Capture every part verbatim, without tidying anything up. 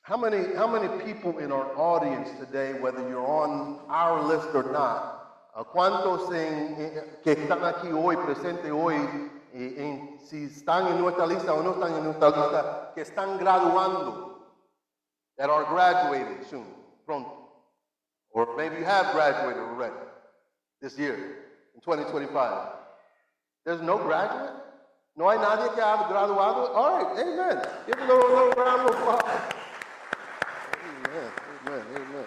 How many, how many people in our audience today, whether you're on our list or not, uh, cuántos en, en, que están aquí hoy, presentes hoy, eh, en, si están en nuestra lista o no están en nuestra lista, que están graduando, that are graduating soon, pronto, or maybe you have graduated already this year, in twenty twenty-five. There's no graduate? No hay nadie que ha graduado? All right, amen. Give a little, little round of applause. Amen, amen, amen.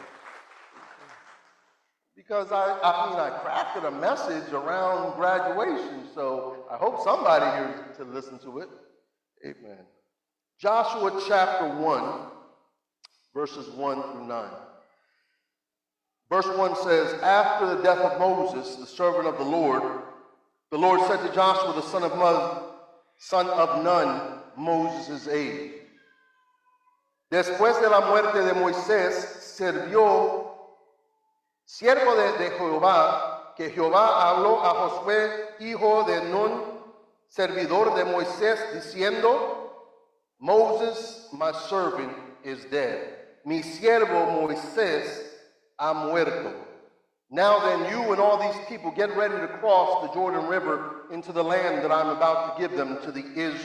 Because I, I mean, I crafted a message around graduation, so I hope somebody here to listen to it. Amen. Joshua chapter one, verses one through nine. Verse one says, after the death of Moses, the servant of the Lord, the Lord said to Joshua, the son of Nun, son of Nun, Moses' aide. Después de la muerte de Moisés, sirvió siervo de, de Jehová, que Jehová habló a Josué, hijo de Nun, servidor de Moisés, diciendo, Moses, my servant, is dead. Mi siervo Moisés ha muerto. Now then, you and all these people get ready to cross the Jordan River into the land that I'm about to give them to the Israelites.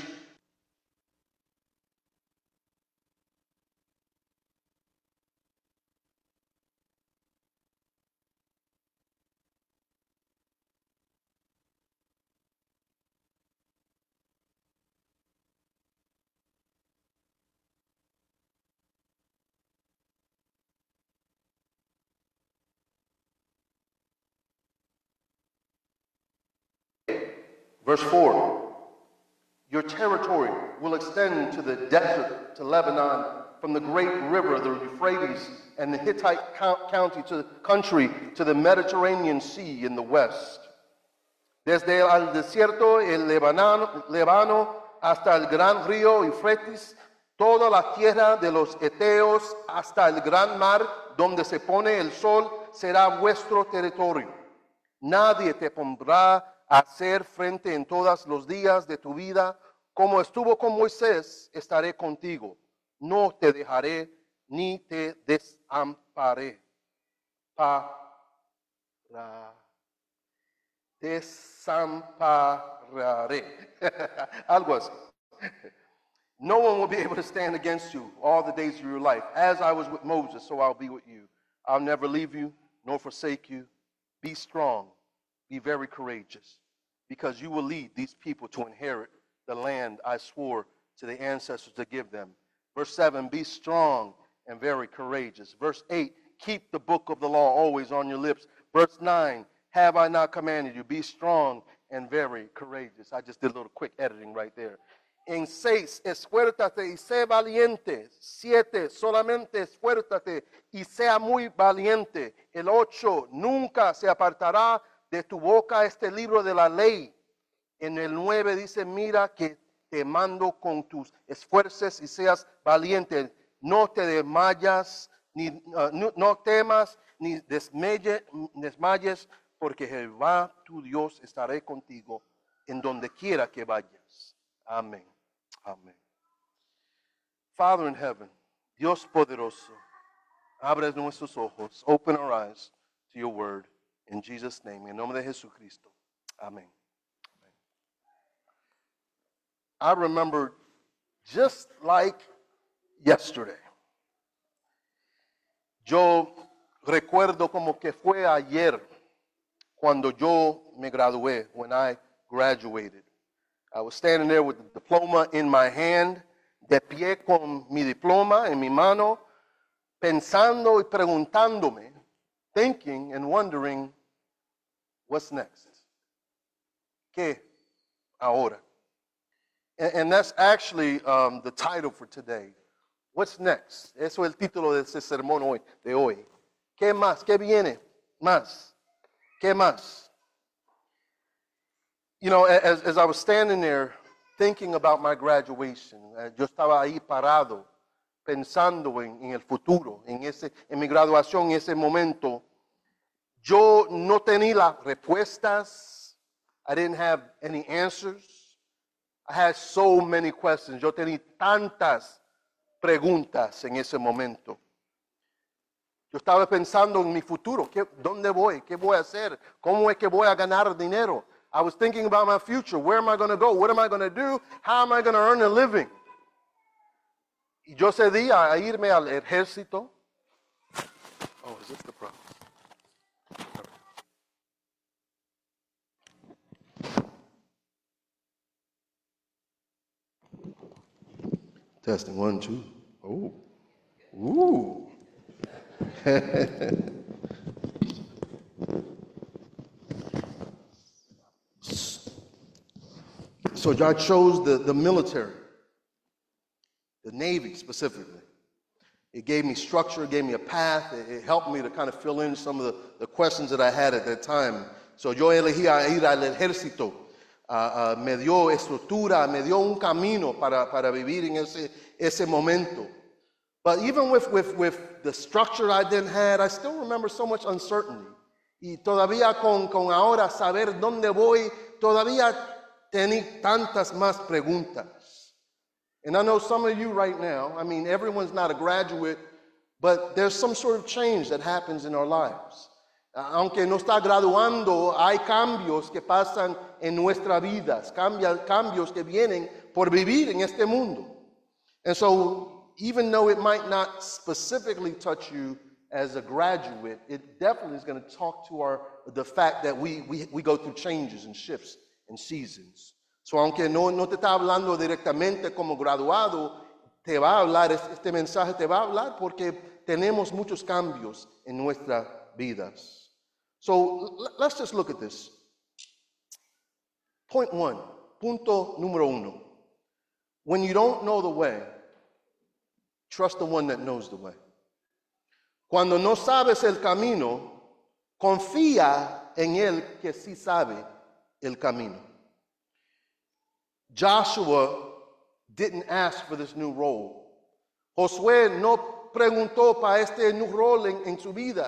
Verse four, your territory will extend to the desert, to Lebanon, from the great river, the Euphrates, and the Hittite county to the country, to the Mediterranean Sea in the west. Desde el desierto, el Líbano, Líbano hasta el gran río Eufrates, toda la tierra de los Eteos hasta el gran mar, donde se pone el sol, será vuestro territorio. Nadie te pondrá hacer frente en todos los días de tu vida, como estuvo con Moisés, estaré contigo. No te dejaré ni te desamparé. Para, desampararé. Algo así. No one will be able to stand against you all the days of your life. As I was with Moses, so I'll be with you. I'll never leave you nor forsake you. Be strong. Be very courageous, because you will lead these people to inherit the land I swore to the ancestors to give them. Verse seven, be strong and very courageous. Verse eight, keep the book of the law always on your lips. Verse nine, have I not commanded you? Be strong and very courageous. I just did a little quick editing right there. En seis, esfuérzate y sé valiente. Siete, solamente esfuérzate y sea muy valiente. El ocho, nunca se apartará de tu boca este libro de la ley. En el nueve dice, mira que te mando con tus esfuerzos y seas valiente. No te desmayas, ni, uh, no, no temas, ni desmaye, desmayes, porque Jehová tu Dios estará contigo en donde quiera que vayas. Amén. Amén. Father in heaven, Dios poderoso, abre nuestros ojos, open our eyes to your word. In Jesus' name, en nombre de Jesucristo. Amen. I remember just like yesterday. Yo recuerdo como que fue ayer cuando yo me gradué, when I graduated. I was standing there with the diploma in my hand, de pie con mi diploma en mi mano, pensando y preguntándome, thinking and wondering, what's next? ¿Qué ahora? And, and that's actually um, the title for today. What's next? Eso es el título de ese sermón hoy, de hoy. ¿Qué más? ¿Qué viene? Más. ¿Qué más? You know, as, as I was standing there thinking about my graduation, uh, yo estaba ahí parado, pensando en, en el futuro, en, ese, en mi graduación, en ese momento. Yo no tenía las respuestas. I didn't have any answers. I had so many questions. Yo tenía tantas preguntas en ese momento. Yo estaba pensando en mi futuro, ¿qué, ¿dónde voy? ¿Qué voy a hacer? ¿Cómo es que voy a ganar dinero? I was thinking about my future. Where am I going to go? What am I going to do? How am I going to earn a living? Y yo cedí a irme al ejército. Oh, is this the problem? Testing one, two. Oh, ooh. So I chose the, the military, the Navy specifically. It gave me structure, it gave me a path, it, it helped me to kind of fill in some of the, the questions that I had at that time. So yo elegí a ir al ejército. Uh, uh, me dio estructura, me dio un camino para, para vivir en ese, ese momento. But even with, with, with the structure I then had, I still remember so much uncertainty. Y todavía con, con ahora saber dónde voy, todavía tenía tantas más preguntas. And I know some of you right now, I mean, everyone's not a graduate, but there's some sort of change that happens in our lives. Aunque no está graduando, hay cambios que pasan en nuestras vidas, cambios que vienen por vivir en este mundo. And so, even though it might not specifically touch you as a graduate, it definitely is going to talk to our, the fact that we, we, we go through changes and shifts and seasons. So, aunque no, no te está hablando directamente como graduado, te va a hablar, este mensaje te va a hablar porque tenemos muchos cambios en nuestras vidas. So let's just look at this. Point one, punto número uno. When you don't know the way, trust the one that knows the way. Cuando no sabes el camino, confía en el que sí sabe el camino. Joshua didn't ask for this new role. Josué no preguntó para este new role en, en su vida.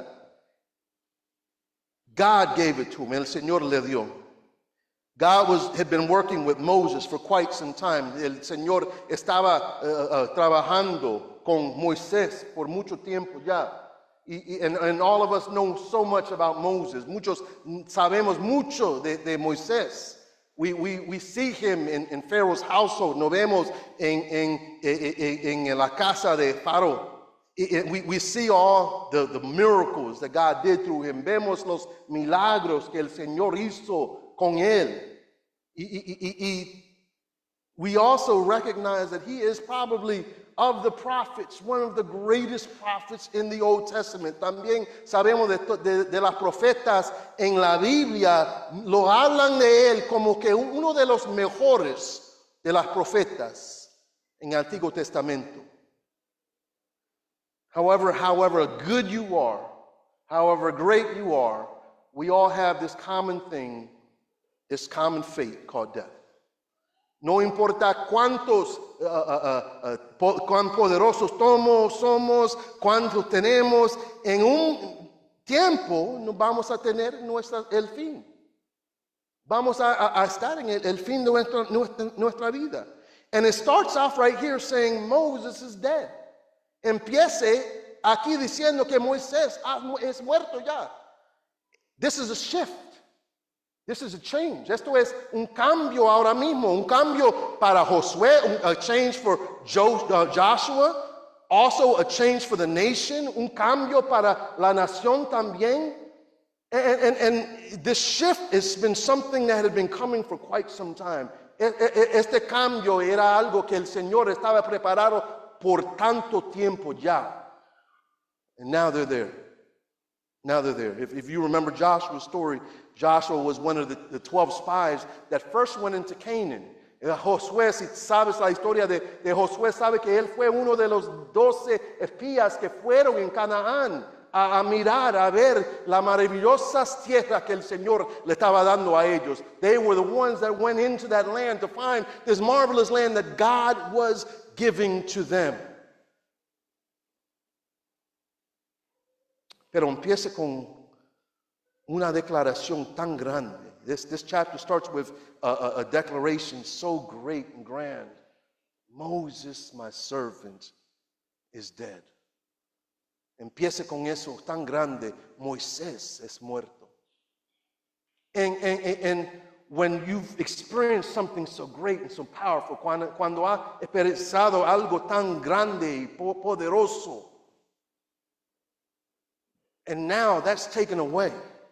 God gave it to him. El Señor le dio. God was, had been working with Moses for quite some time. El Señor estaba uh, uh, trabajando con Moisés por mucho tiempo ya. Y, y, and, and all of us know so much about Moses. Muchos sabemos mucho de, de Moisés. We, we, we see him in, in Pharaoh's household. Nos vemos en, en, en, en la casa de Faraón. We, we see all the, the miracles that God did through him. Vemos los milagros que el Señor hizo con él. Y, y, y, y we also recognize that he is probably, of the prophets, one of the greatest prophets in the Old Testament. También sabemos de, de, de las profetas en la Biblia, lo hablan de él como que uno de los mejores de las profetas en el Antiguo Testamento. However, however good you are, however great you are, we all have this common thing, this common fate called death. No importa cuántos, uh, uh, uh, po cuán poderosos somos, somos, cuántos tenemos, en un tiempo nos vamos a tener nuestra, el fin. Vamos a, a, a estar en el, el fin de nuestra, nuestra, nuestra vida. And it starts off right here saying Moses is dead. Empiece aquí diciendo que Moisés es muerto ya. This is a shift. This is a change. Esto es un cambio ahora mismo. Un cambio para Josué, a change for Joshua. Also a change for the nation. Un cambio para la nación también. And, and, and this shift has been something that had been coming for quite some time. Este cambio era algo que el Señor estaba preparado por tanto tiempo ya. And now they're there. Now they're there. If, if you remember Joshua's story, Joshua was one of the, the twelve spies that first went into Canaan. Josué, si sabes la historia de, de Josué, sabe que él fue uno de los doce espías que fueron en Canaán a, a mirar, a ver las maravillosas tierras que el Señor le estaba dando a ellos. They were the ones that went into that land to find this marvelous land that God was giving to them. Pero empieza con una declaración tan grande. This, this chapter starts with a, a, a declaration so great and grand. Moses, my servant, is dead. Empiece con eso tan grande. Moisés es muerto. And, and, and when you've experienced something so great and so powerful, cuando, cuando ha expresado algo tan grande y poderoso, and now that's taken away.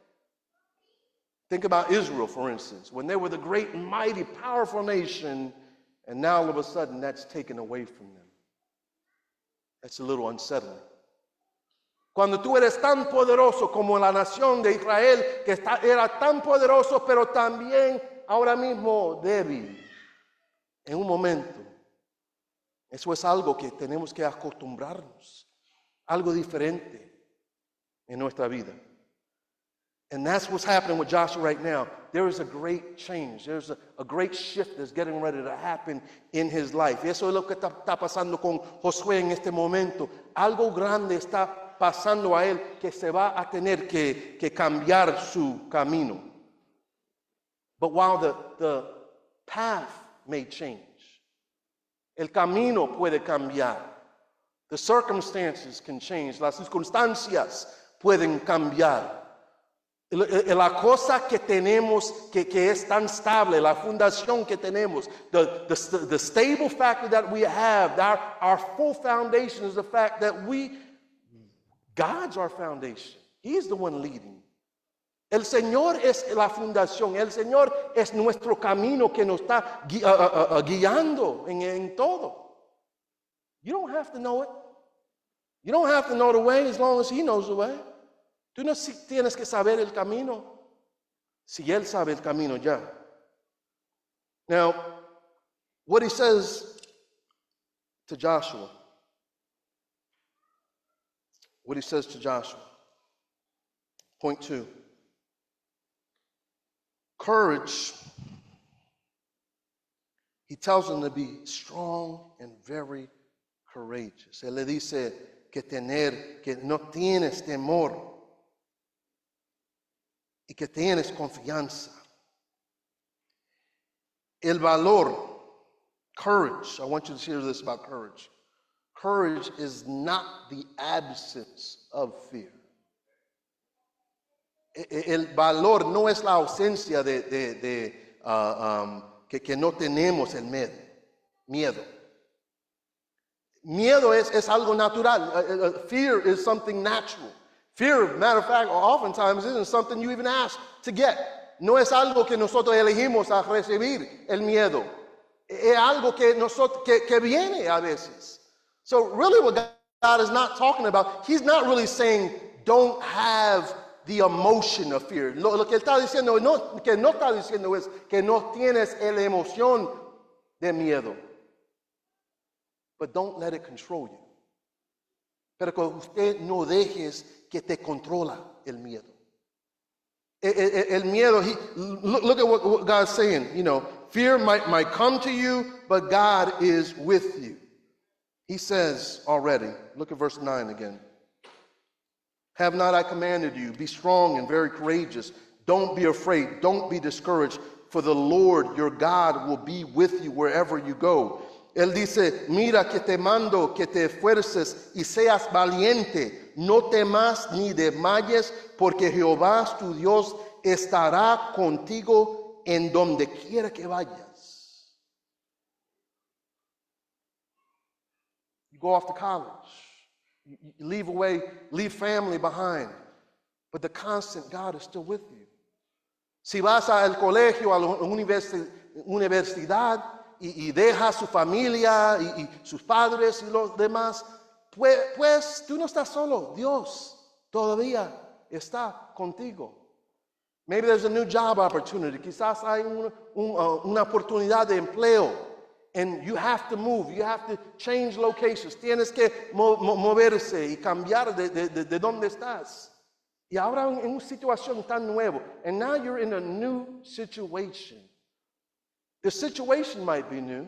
Think about Israel, for instance, when they were the great, mighty, powerful nation, and now all of a sudden that's taken away from them. That's a little unsettling. Cuando tú eres tan poderoso como la nación de Israel, que está, era tan poderoso, pero también ahora mismo débil, en un momento. Eso es algo que tenemos que acostumbrarnos, algo diferente en nuestra vida. And that's what's happening with Joshua right now. There is a great change. There's a, a great shift that's getting ready to happen in his life. Y eso es lo que está, está pasando con Josué en este momento. Algo grande está pasando a él que se va a tener que, que cambiar su camino. But while the, the path may change, el camino puede cambiar. The circumstances can change. Las circunstancias pueden cambiar. La cosa que tenemos que, que es tan stable, la fundación que tenemos, the, the, the stable factor that we have, our, our full foundation is the fact that we, God's our foundation. He's the one leading. El Señor es la fundación. El Señor es nuestro camino que nos está gui, uh, uh, uh, guiando en, en todo. You don't have to know it. You don't have to know the way as long as He knows the way. Tú no tienes que saber el camino si Él sabe el camino ya. Now, what He says to Joshua, what He says to Joshua, point two, courage. He tells him to be strong and very courageous. Él le dice que tener, que no tienes temor. Y que tienes confianza. El valor, courage. I want you to hear this about courage. Courage is not the absence of fear. El valor no es la ausencia de, de, de uh, um, que, que no tenemos el miedo. Miedo. Miedo es, es algo natural. Uh, uh, fear is something natural. Fear, matter of fact, oftentimes isn't something you even ask to get. No es algo que nosotros elegimos a recibir el miedo. Es algo que, nosotros, que, que viene a veces. So really what God is not talking about, He's not really saying don't have the emotion of fear. Lo, lo que Él está diciendo, no, que no está diciendo es que no tienes la emoción de miedo. But don't let it control you. Pero que usted no dejes que te controla el miedo. El, el, el miedo, he, look, look at what, what God's saying. You know, fear might, might come to you, but God is with you. He says already, look at verse nine again. Have not I commanded you, be strong and very courageous. Don't be afraid, don't be discouraged, for the Lord your God will be with you wherever you go. Él dice, mira que te mando que te esfuerces y seas valiente. No temas ni desmayes, porque Jehová tu Dios estará contigo en donde quiera que vayas. You go off to college. You, you leave away, leave family behind. But the constant God is still with you. Si vas al colegio, a la universidad, y, y deja su familia y, y sus padres y los demás, pues, pues tú no estás solo. Dios todavía está contigo. Maybe there's a new job opportunity. Quizás hay un, un, uh, una oportunidad de empleo. And you have to move. You have to change locations. Tienes que mo mo moverse y cambiar de, de, de, de donde estás. Y ahora en una situación tan nueva. And now you're in a new situation. The situation might be new,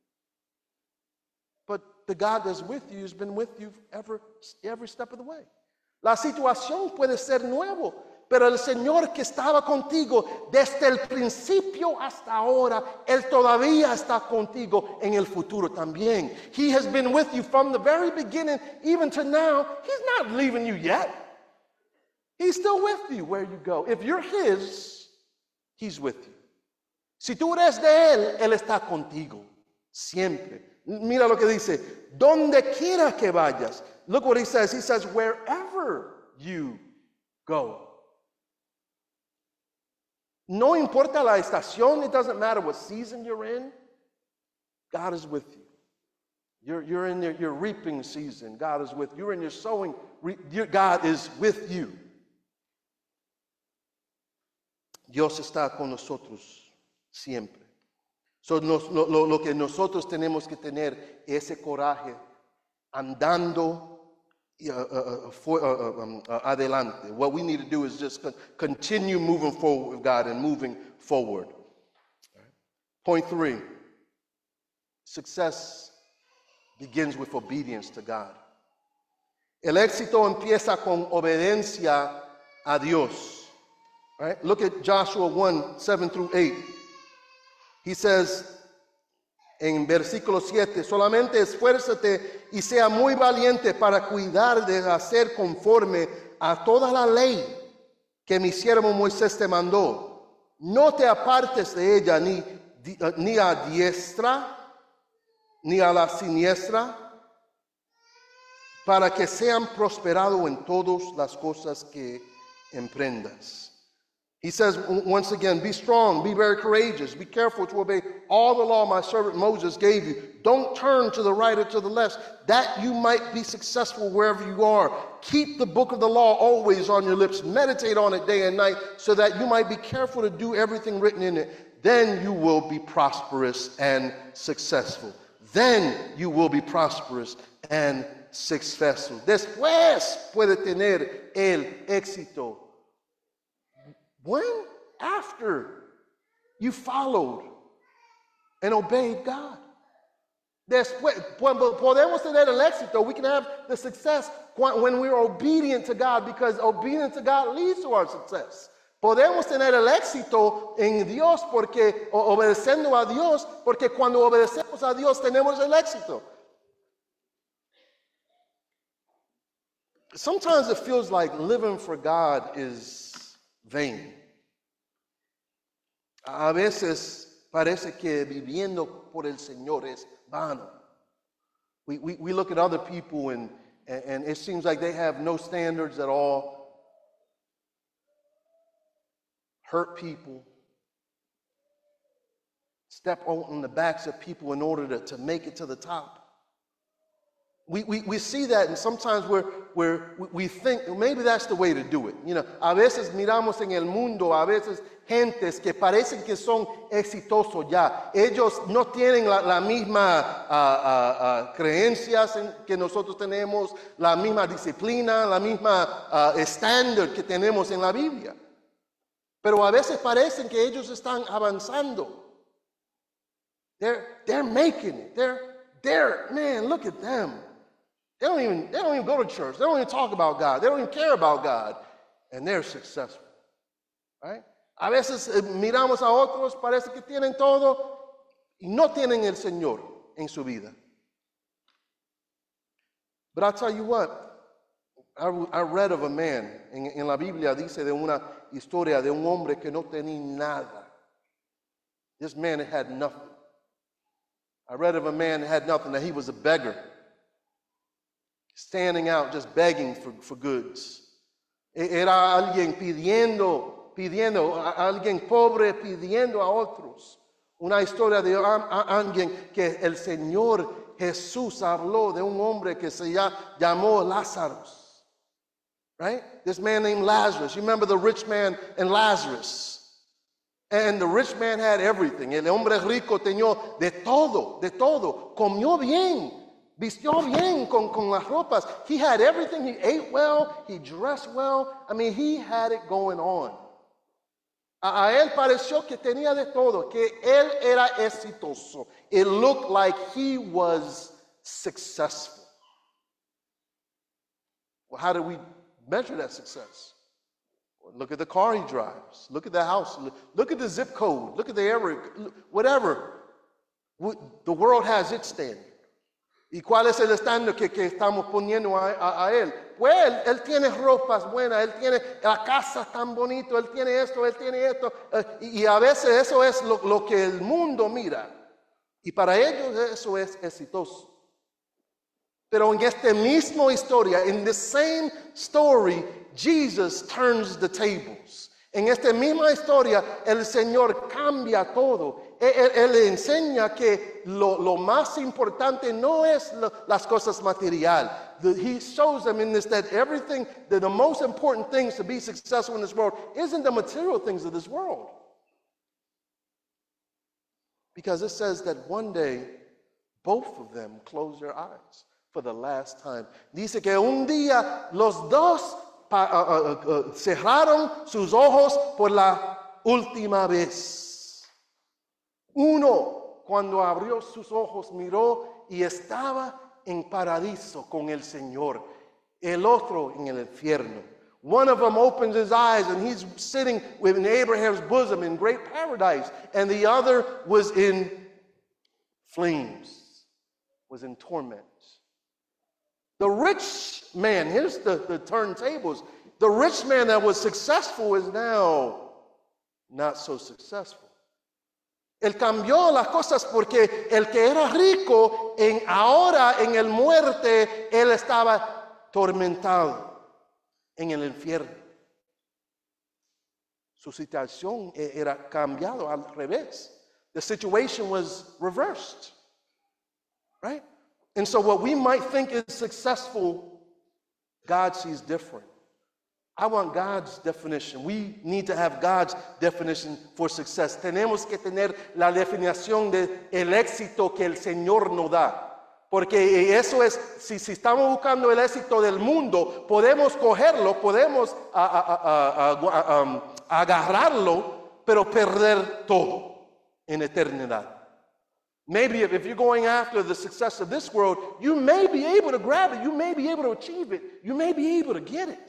but the God that's with you has been with you ever, every step of the way. La situación puede ser nuevo, Pero el Señor que estaba contigo desde el principio hasta ahora, Él todavía está contigo en el futuro también. He has been with you from the very beginning, even to now. He's not leaving you yet. He's still with you where you go. If you're His, He's with you. Si tú eres de Él, Él está contigo. Siempre. Mira lo que dice. Donde quiera que vayas. Look what He says. He says, wherever you go. No importa la estación, it doesn't matter what season you're in, God is with you. You're, you're in your, your reaping season, God is with you. You're in your sowing, your, God is with you. Dios está con nosotros siempre. So, nos, lo, lo, lo que nosotros tenemos que tener es ese coraje andando Uh, uh, for, uh, um, uh, adelante. What we need to do is just con- continue moving forward with God and moving forward. Right. Point three, success begins with obedience to God. El éxito empieza con obediencia a Dios. Right? Look at Joshua one, seven through eight. He says, en versículo siete, solamente esfuérzate y sea muy valiente para cuidar de hacer conforme a toda la ley que mi siervo Moisés te mandó. No te apartes de ella ni, ni a diestra ni a la siniestra, para que sean prosperados en todas las cosas que emprendas. He says, once again, be strong, be very courageous, be careful to obey all the law my servant Moses gave you. Don't turn to the right or to the left, that you might be successful wherever you are. Keep the book of the law always on your lips. Meditate on it day and night, so that you might be careful to do everything written in it. Then you will be prosperous and successful. Then you will be prosperous and successful. Después puede tener el éxito. When? After you followed and obeyed God. Después, podemos tener el éxito. We can have the success when we're obedient to God, because obedience to God leads to our success. Podemos tener el éxito en Dios porque obedeciendo a Dios, porque cuando obedecemos a Dios tenemos el éxito. Sometimes it feels like living for God is vain. A veces parece que viviendo por el Señor es vano. We, we, we look at other people and, and, and it seems like they have no standards at all. Hurt people. Step on the backs of people in order to, to make it to the top. We, we, we see that, and sometimes we're, we're, we think maybe that's the way to do it. You know, a veces miramos en el mundo, a veces gentes que parecen que son exitosos ya. Ellos no tienen la, la misma uh, uh, uh, creencias en, que nosotros tenemos, la misma disciplina, la misma uh, estándar que tenemos en la Biblia. Pero a veces parecen que ellos están avanzando. They're, they're making it. They're, they're, man, look at them. They don't even, they don't even go to church. They don't even talk about God. They don't even care about God. And they're successful. Right? A veces eh, miramos a otros, parece que tienen todo y no tienen el Señor en su vida. But I'll tell you what, I, I read of a man, en, en la Biblia dice de una historia de un hombre que no tenía nada. This man had nothing. I read of a man that had nothing, that he was a beggar, standing out just begging for, for goods. Era alguien pidiendo, pidiendo, alguien pobre pidiendo a otros. Una historia de alguien que el Señor Jesús habló de un hombre que se llamó Lázaro. Right? This man named Lazarus. You remember the rich man and Lazarus. And the rich man had everything. El hombre rico tenía de todo, de todo. Comió bien, vistió bien con, con las ropas. He had everything. He ate well, he dressed well. I mean, he had it going on. A, a él pareció que tenía de todo, que él era exitoso. It looked like he was successful. Well, how do we measure that success? Look at the car he drives. Look at the house. Look at the zip code. Look at the area. Whatever. The world has its standard. ¿Y cuál es el estándar que, que estamos poniendo a, a, a él? Pues él, él tiene ropas buenas, él tiene la casa tan bonito, él tiene esto, él tiene esto. Eh, y, y a veces eso es lo, lo que el mundo mira. Y para ellos eso es exitoso. Pero en esta misma historia, in the same story, Jesus turns the tables. En esta misma historia, el Señor cambia todo. Él, él, él enseña que lo, lo más importante no es lo, las cosas materiales. He shows them in this that everything, that the most important things to be successful in this world isn't the material things of this world. Because it says that one day, both of them close their eyes for the last time. Dice que un día los dos pa, uh, uh, uh, cerraron sus ojos por la última vez. Uno, cuando abrió sus ojos, miró y estaba en paradiso con el Señor. El otro en el infierno. One of them opens his eyes and he's sitting within Abraham's bosom in great paradise. And the other was in flames, was in torment. The rich man, here's the, the turntables. The rich man that was successful is now not so successful. Él cambió las cosas porque el que era rico, en, ahora en el muerte, él estaba tormentado en el infierno. Su situación era cambiado al revés. The situation was reversed, right? And so what we might think is successful, God sees different. I want God's definition. We need to have God's definition for success. Tenemos que tener la definición de el éxito que el Señor nos da. Porque eso es, si, si estamos buscando el éxito del mundo, podemos cogerlo, podemos a, a, a, a, um, agarrarlo, pero perder todo en eternidad. Maybe if, if you're going after the success of this world, you may be able to grab it, you may be able to achieve it, you may be able to get it.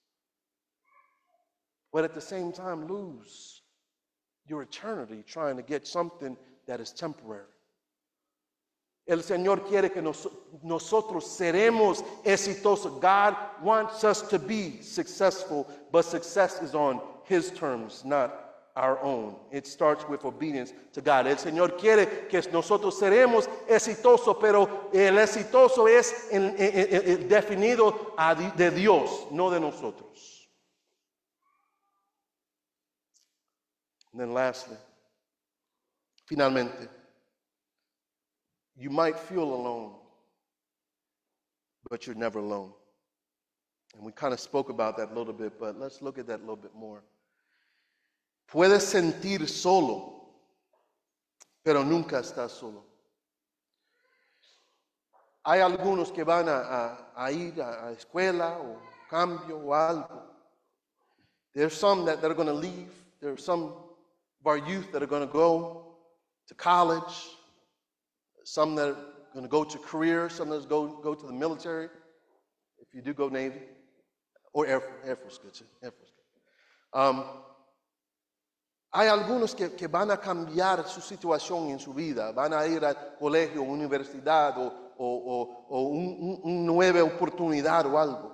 But at the same time, lose your eternity trying to get something that is temporary. El Señor quiere que nos, nosotros seremos exitosos. God wants us to be successful, but success is on His terms, not our own. It starts with obedience to God. El Señor quiere que nosotros seremos exitosos, pero el exitoso es en, en, en, definido a, de Dios, no de nosotros. And then lastly, finalmente, you might feel alone, but you're never alone. And we kind of spoke about that a little bit, but let's look at that a little bit more. Puedes sentir solo, pero nunca estás solo. Hay algunos que van a, a, a ir a, a escuela o cambio o algo. There's some that, that are going to leave. There are some of our youth that are going to go to college. Some that are going to go to career. Some that go go to the military. If you do go Navy or Air, Air Force, good too. Air Force. Um, Hay algunos que, que van a cambiar su situación en su vida, van a ir al colegio, universidad o, o, o, o un, un nueva oportunidad o algo.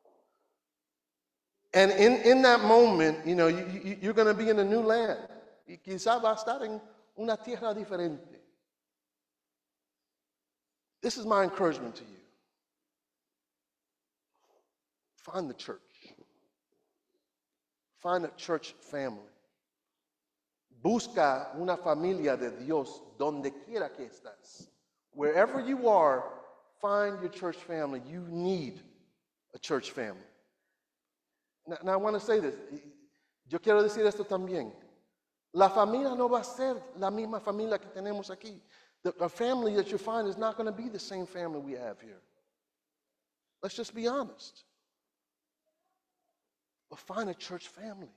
And in, in that moment, you know, you, you, you're going to be in a new land. Y quizá va a estar en una tierra diferente. This is my encouragement to you. Find the church. Find a church family. Busca una familia de Dios donde quiera que estás. Wherever you are, find your church family. You need a church family. Now, now I want to say this. Yo quiero decir esto también. La familia no va a ser la misma familia que tenemos aquí. The, the family that you find is not going to be the same family we have here. Let's just be honest. But find a church family.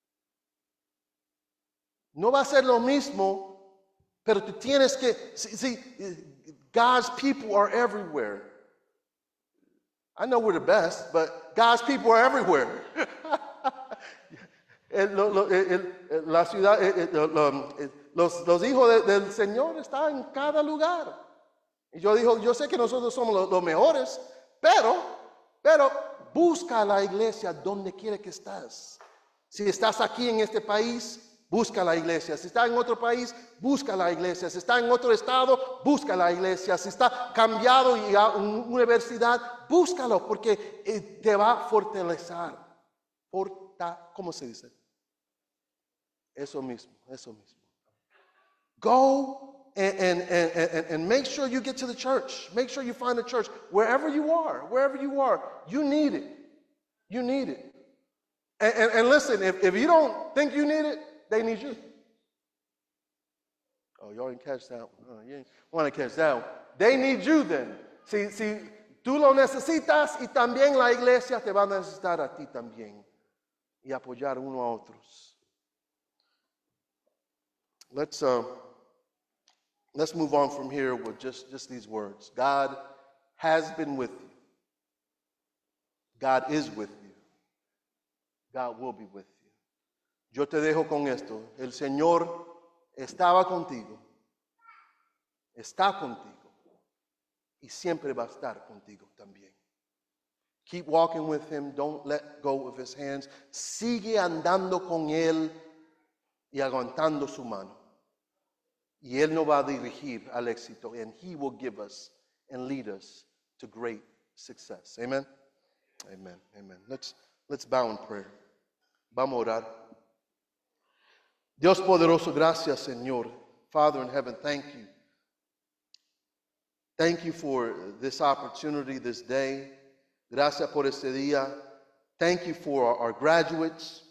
No va a ser lo mismo, pero tú tienes que, see, see, God's people are everywhere. I know we're the best, but God's people are everywhere. El- lo- lo- el- el- la ciudad, el- el- lo- el- los, los hijos de- del Señor están en cada lugar. Y yo digo, yo sé que nosotros somos los, los mejores, pero, pero busca la iglesia donde quiera que estás. Si estás aquí en este país, busca la iglesia. Si está en otro país, busca la iglesia. Si está en otro estado, busca la iglesia. Si está cambiado y a una universidad, búscalo porque eh, te va a fortalecer. Porta, ¿cómo se dice? Eso mismo, eso mismo. Go and, and, and, and make sure you get to the church. Make sure you find a church. Wherever you are, wherever you are, you need it. You need it. And, and, and listen, if, if you don't think you need it, they need you. Oh, y'all didn't catch that one. Oh, you didn't want to catch that one. They need you then. Si, si tú lo necesitas y también la iglesia te va a necesitar a ti también. Y apoyar uno a otros. Let's, uh, let's move on from here with just, just these words. God has been with you. God is with you. God will be with you. Yo te dejo con esto. El Señor estaba contigo, está contigo y siempre va a estar contigo también. Keep walking with Him. Don't let go of His hands. Sigue andando con Él y aguantando su mano. Y Él nos va a dirigir al éxito. And He will give us and lead us to great success. Amen? Amen. Amen. Let's, let's bow in prayer. Vamos a orar. Dios poderoso, gracias, Señor. Father in heaven, thank you. Thank you for this opportunity, this day. Gracias por este día. Thank you for our, our graduates.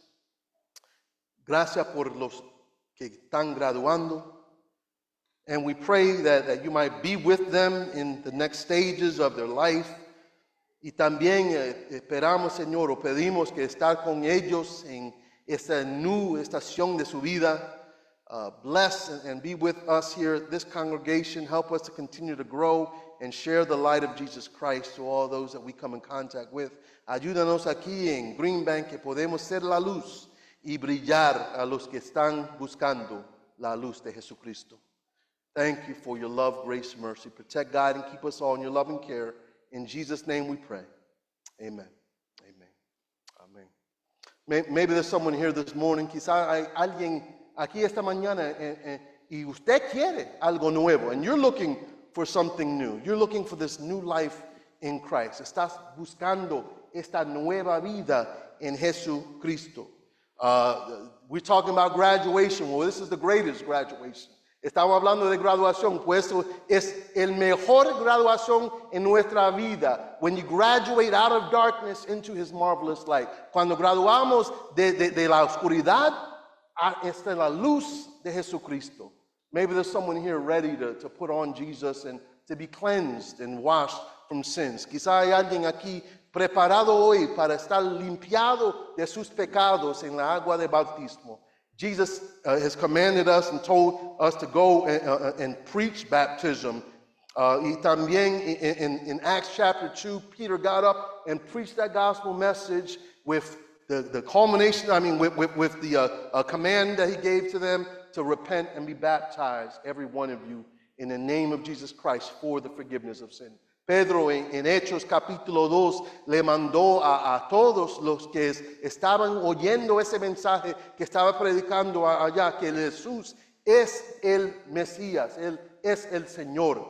Gracias por los que están graduando. And we pray that, that you might be with them in the next stages of their life. Y también eh, esperamos, Señor, o pedimos que estar con ellos en esta nueva estación de su vida. Uh, bless and, and be with us here, this congregation. Help us to continue to grow and share the light of Jesus Christ to all those that we come in contact with. Ayúdanos aquí en Green Bank que podemos ser la luz y brillar a los que están buscando la luz de Jesucristo. Thank you for your love, grace, mercy. Protect, guide, and keep us all in your loving care. In Jesus' name we pray. Amen. Amen. Amen. Maybe there's someone here this morning. Quizá hay alguien aquí esta mañana eh, eh, y usted quiere algo nuevo. And you're looking for something new. You're looking for this new life in Christ. Estás buscando esta nueva vida en Jesucristo. Uh, we're talking about graduation. Well, this is the greatest graduation. Estamos hablando de graduación, pues es el mejor graduación en nuestra vida. When you graduate out of darkness into His marvelous light. Cuando graduamos de, de, de la oscuridad hasta la luz de Jesucristo. Maybe there's someone here ready to, to put on Jesus and to be cleansed and washed from sins. Quizá hay alguien aquí preparado hoy para estar limpiado de sus pecados en la agua de bautismo. Jesus uh, has commanded us and told us to go and, uh, and preach baptism. Uh, y también in, in, in Acts chapter two, Peter got up and preached that gospel message with the, the culmination, I mean, with, with, with the uh, uh, command that he gave to them to repent and be baptized, every one of you, in the name of Jesus Christ for the forgiveness of sin. Pedro en, en Hechos capítulo dos le mandó a, a todos los que estaban oyendo ese mensaje que estaba predicando allá, que Jesús es el Mesías, Él es el Señor.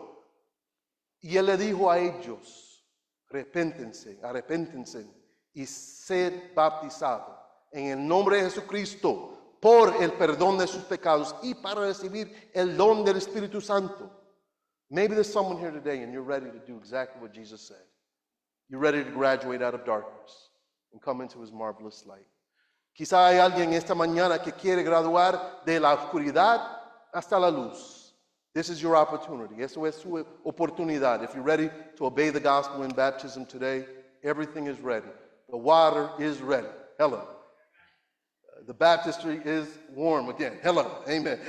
Y Él le dijo a ellos, arrepéntense, arrepéntense y sed bautizados en el nombre de Jesucristo por el perdón de sus pecados y para recibir el don del Espíritu Santo. Maybe there's someone here today and you're ready to do exactly what Jesus said. You're ready to graduate out of darkness and come into His marvelous light. Quizá hay alguien esta mañana que quiere graduar de la oscuridad hasta la luz. This is your opportunity. Eso es su oportunidad. If you're ready to obey the gospel in baptism today, everything is ready. The water is ready. Hello. The baptistry is warm again. Hello. Amen.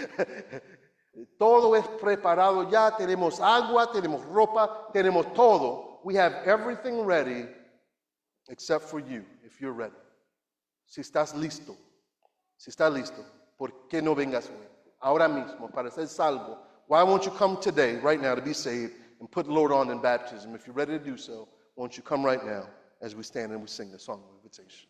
Todo es preparado ya. Tenemos agua, tenemos ropa, tenemos todo. We have everything ready except for you, if you're ready. Si estás listo. Si está listo, ¿por qué no vengas hoy? Ahora mismo, para ser salvo. Why won't you come today, right now, to be saved and put the Lord on in baptism? If you're ready to do so, won't you come right now as we stand and we sing the song of invitation?